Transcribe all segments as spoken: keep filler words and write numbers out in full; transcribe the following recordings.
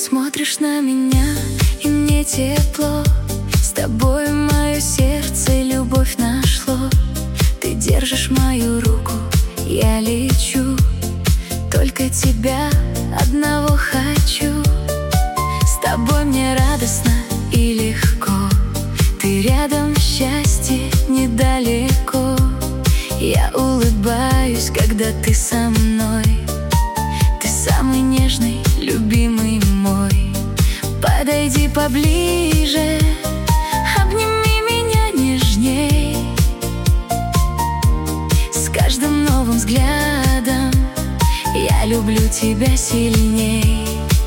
смотришь на меня, и мне тепло. С тобой мое сердце любовь нашло. Ты держишь мою руку, я лечу. Только тебя одного хочу. С тобой мне радостно и легко. Ты рядом, счастье недалеко. Я улыбаюсь, когда ты со мной. Ты самый нежный, любимый мой. Подойди поближе, обними меня нежней. С каждым новым взглядом я люблю тебя сильней.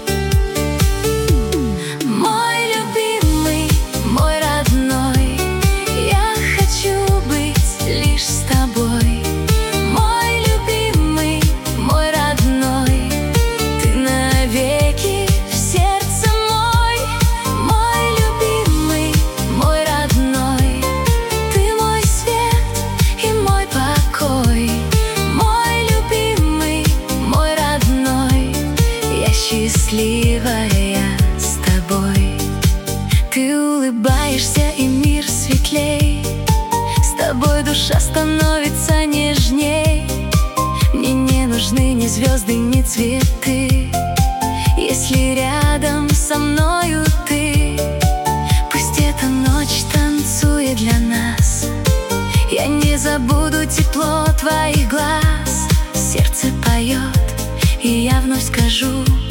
Мой любимый, мой родной, я хочу быть лишь с тобой. Мой любимый, мой родной, ты навеки в сердце мой. Мой любимый, мой родной, ты мой свет и мой покой. Мой любимый, мой родной, я счастливая с тобой. Ты улыбаешься, и мир светлей. С тобой душа становится нежней. Мне не нужны ни звезды, ни цветы, если рядом со мною ты. Пусть эта ночь танцует для нас. Я не забуду тепло твоих глаз. Сердце поет, и я вновь скажу: